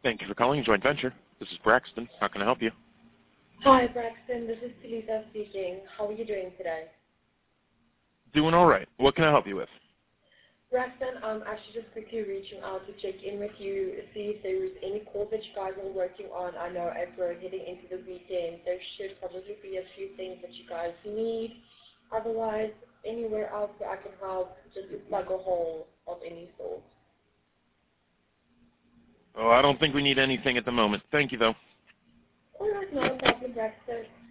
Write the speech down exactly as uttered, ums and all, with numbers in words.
Thank you for calling Joint Venture. This is Braxton. How can I help you? Hi, Braxton. This is Talisa speaking. How are you doing today? Doing all right. What can I help you with? Braxton, I'm actually just quickly reaching out to check in with you, see if there was any calls that you guys are working on. I know as we're heading into the weekend, there should probably be a few things that you guys need. Otherwise, anywhere else where I can help, just to plug a hole of any sort. Oh, I don't think we need anything at the moment. Thank you, though. All right, no problem, Braxton.